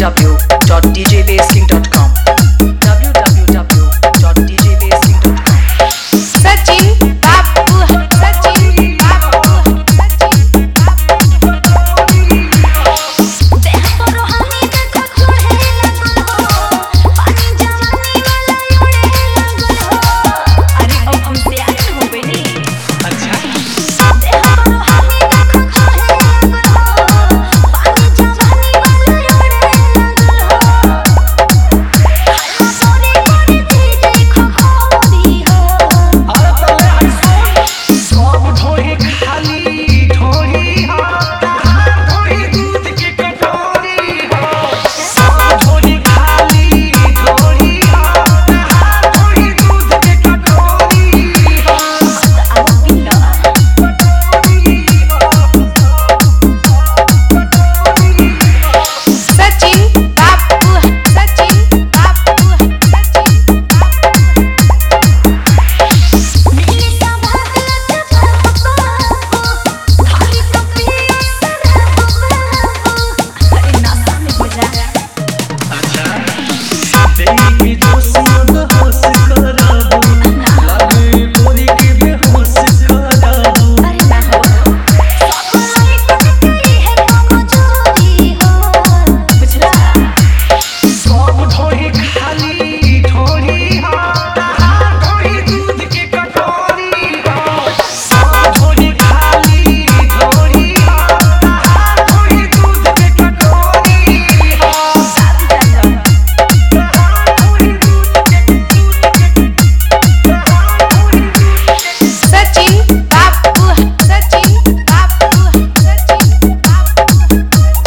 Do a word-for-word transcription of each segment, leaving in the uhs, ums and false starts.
w dot d j basking dot com w w w dot d j basking dot com Sachin बाबू सचिन बाबू सचिन बाबू देह पर हानि देखो छोड़े लगल हो पानी जवानी वाला उड़े लगल हो अरे अब हमसे आज हो गई नहीं अच्छा देह पर हानि देखो छोड़े लगल हो पानी जवानी वाला उड़े लगल हो खाना सोने कोनी चीज देखो खोदी हो सचिन बाबू सचिन बाबू सचिन बाबू मिली सब हाथ बाबू थाली कपी बाबू अरे नासा में हो जा अरे ना हो सब लाइट कटी है कोनो चोरी हो बुझला सचिन बाबू सचिन बाबू सचिन बाबू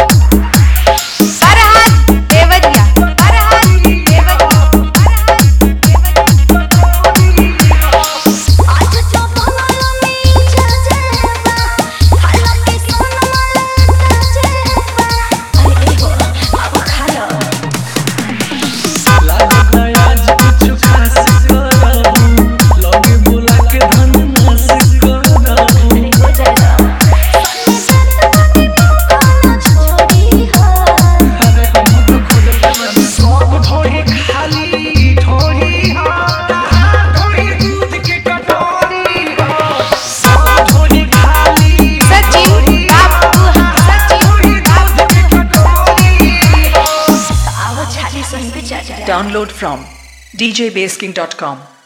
फरहाद देवरिया फरहाद देवरिया फरहाद देवरिया आज तो बनालो मी जजेबा हलवा के सोनमाला तजेबा अरे एगो अब खा लो अरे हो जाएगा सन्नी सन्नी कोनो छोड़ी हो सचिन बाबू सचिन बाबू आओ छाली संग जा जा download from d j basking dot com